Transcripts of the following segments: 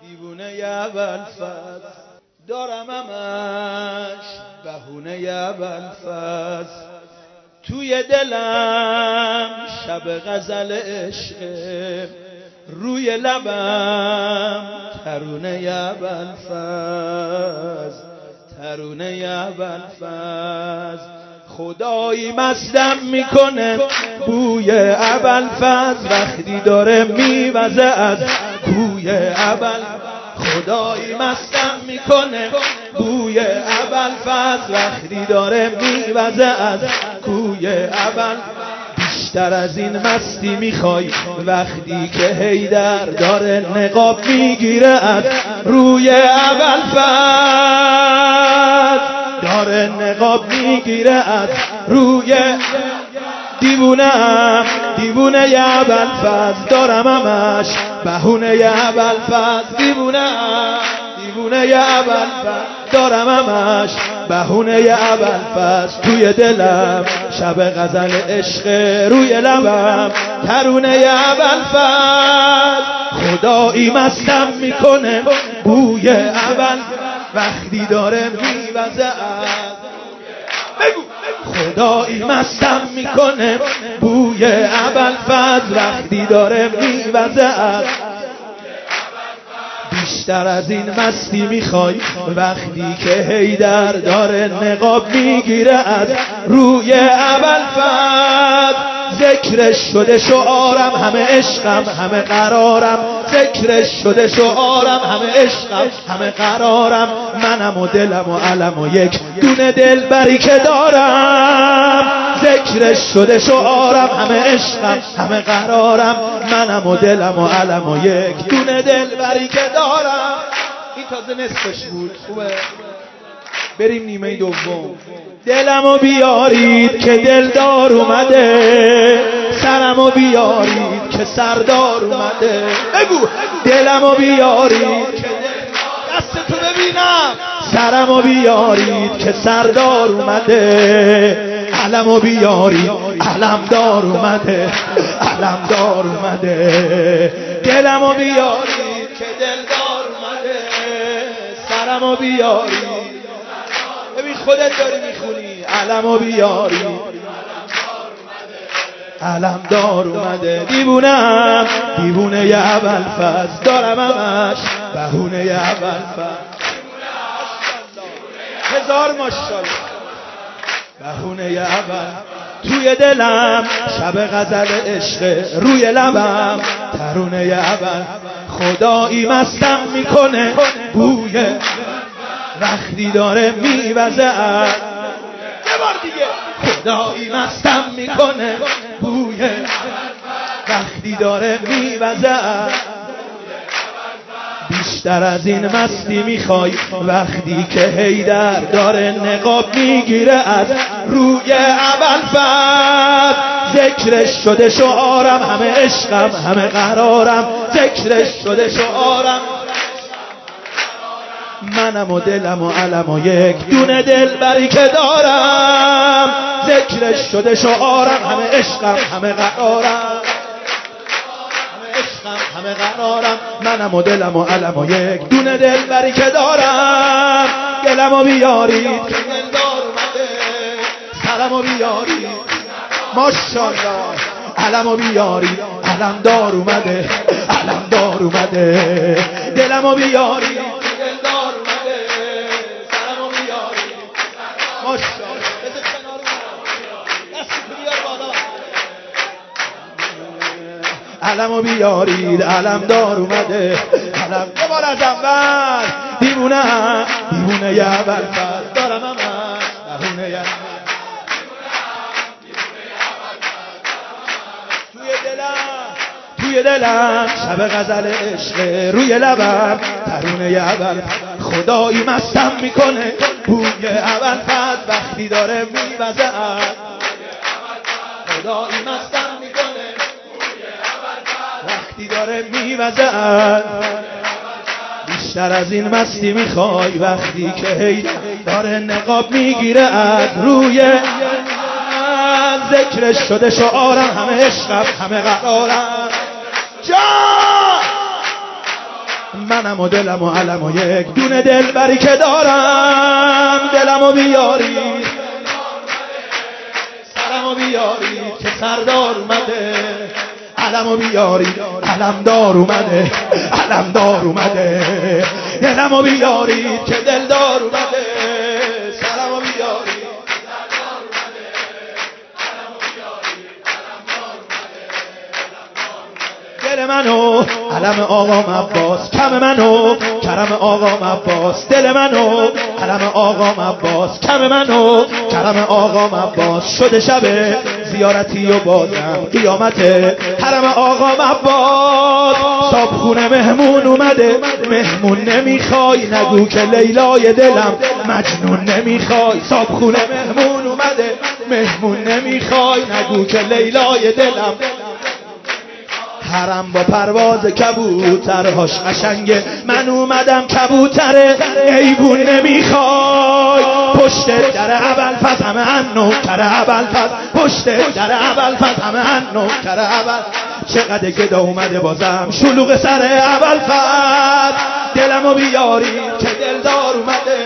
دیوونه ابوالفضل دارم همش بهونه ابوالفضل توی دلم شب غزل عشق روی لبم ترونه ابوالفضل ترونه ابوالفضل خدایی مستم میکنه بوی ابوالفضل وقتی داره میوزه از کوی ابوالفضل خدایی مستم میکنه بوی ابوالفضل وقتی داره میوزه از کوی ابوالفضل بیشتر از این مستی میخوای وقتی که حیدر داره نقاب میگیره از روی ابوالفضل داره نقاب میگیره از روی دیوونه ابوالفضل دارم همش بهونه ابوالفضل دیوونه ابوالفضل دارم همش بهونه ابوالفضل توی دلم شب غزل عشق روی لبم ترونه ابوالفضل خدایی مستم میکنه بوی ابوالفضل وقتی داره میوزه از خدایی مستم میکنه بوی ابوالفضل وقتی داره میوزه از بیشتر از این مستی میخوای وقتی که حیدر داره نقاب میگیره از روی ابوالفضل ذکرش شده شعارم همه عشقم همه قرارم ذکرش شده شعارم همه عشقم همه قرارم منم و دلم و علم و یک دونه دلبری که دارم ذکرش شده شعارم همه عشقم همه قرارم منم و دلم و علم و یک دونه دلبری که دارم. این تازه نصفش بود خوبه بریم نیمه دوم. دلمو بیارید که دلدار اومده سرمو بیارید که سردار اومده بگو دلمو بیارید که دستتو ببینم سرمو بیارید که سردار اومده علمو بیارید علمدار اومده علمدار اومده دلمو بیارید که دلدار اومده سرمو بیارید ببین خودت داری میخونی علمو بیاری علمدار اومده دیوونه ابوالفضل دارم همش بهونه ابوالفضل هزار ماشاءالله بهونه ابوالفضل توی دلم شب غزل عشق روی لبم ترونه ابوالفضل خدایی مستم میکنه بوی وقتی داره میوزه یه بار دیگه خدایی مستم میکنه بوی وقتی داره میوزه بیشتر از این مستی میخوای وقتی که حیدر داره نقاب میگیره از روی ابوالفضل ذکرش شده شعارم همه عشقم همه قرارم ذکرش شده شعارم منم و دلم و علم و یک دونه دلبری که دارم ذکرش شده شعارم همه عشقم همه قرارم همه عشقم همه قرارم منم و دلم و علم و یک دونه دلبری که دارم دلمو بیارید که دلدار اومده سرمو بیارید ماشاءالله علمو بیارید علمدار اومده علمدار اومده دلمو بیارید علمو بیارید علمدار اومده علم یه بار از اول دیوونه ابوالفضل دارم همش بهونه توی دلم شب غزل عشق روی لبم ترونه ابوالفضل خدایی مستم میکنه بوی ابوالفضل وقتی داره میوزه خدایی مستم میکنه وقتی داره میوزه بیشتر از این مستی میخوای وقتی که حیدر داره نقاب میگیره از روی ذکرش شده شعارم همه عشقم همه قرارم جان منم و دلم و علم و یک دونه دلبری که دارم. دلمو بیاری سرمو بیاری که سردار اومده. علمو بیاری علمدار اومده. علمدار اومده. دلمو بیاری که دلدار اومده. سرمو بیاری دل منو علم آقام عباس، کم منو کرم آقام عباس. دل منو علم آقام عباس، کم منو کرم آقام عباس. شده شب زیارتی و بازم قیامت حرم آقام عباس. صابخونه مهمون اومده، مهمون نمیخوای نگو که لیلای دلم مجنون نمیخوای. صابخونه مهمون اومده، مهمون نمیخوای نگو که لیلای دلم. حرم با پرواز کبوترهاش قشنگه، من اومدم کبوتره ایبون نمیخوای. پشت در ابوالفضل همه نوکر ابوالفضل، پشت در ابوالفضل همه نوکر ابوالفضل. چقدر گدا اومده بازم شلوغ سر ابوالفضل. دلمو بیاری که دلدار اومده.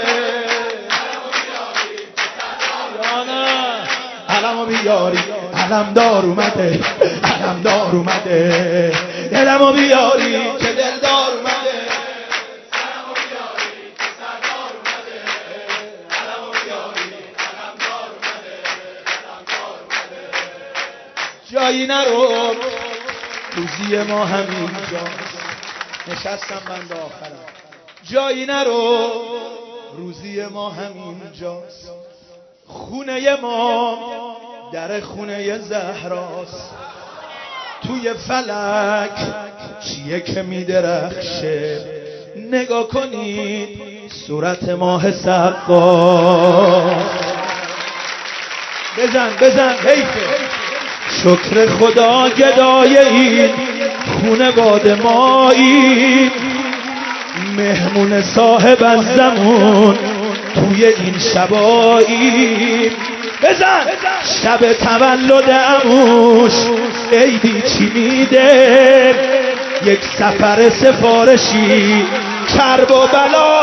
علمو بیاری علمدار اومده. علمدار اومده. دلمو بیاری که دلدار اومده. علمو بیاری که سردار اومده. علمو بیاری علمدار اومده. علمدار اومده. جایی نرو روزی ما همینجاست. نشستم بنده آخرم. جایی نرو روزی ما همینجاست. خونه ما در خونه زهراست. توی فلک چیه که میدرخشه. نگاه کنید صورت ماه سقا. بزن بزن حیفه. شکر خدا گدای این خونواده مایی. مهمون صاحب از زمون توی این شبایی. بزن شب تولد عموش عیدی چی میده. یک سفر سفارشی کرب و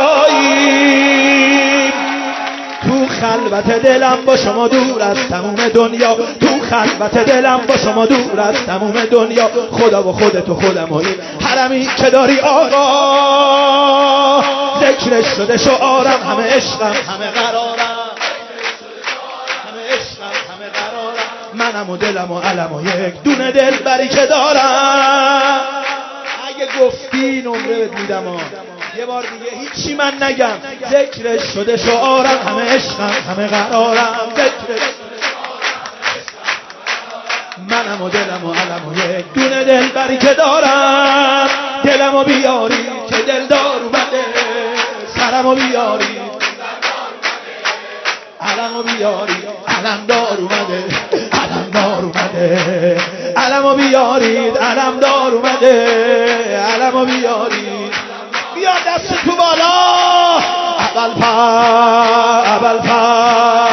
بلایی. تو خلوت دلم با شما دور از تموم دنیا. تو خلوت دلم با شما دور از تموم دنیا. خدا و خودت و خودم و این حرمی که داری آقا. ذکرش شده شعارم، همه عشقم همه قرارم. منم و دلم و علم و یک دونه دلبری که دارم. اگه گفتی نمره بهت میدم یه بار دیگه هیچی من نگم. ذکرش شده شعارم، همه عشقم همه قرارم. ذکرش منم و دلم و علم و یک دونه دلبری که دارم. دلمو بیاری که دلدار اومده. سرمو بیاری علمو بیاری علمدار اومده. علمدار اومده. علمو بیارید علمدار اومده. علمو بیارید. بیا دست تو بالا. ابوالفضل ابوالفضل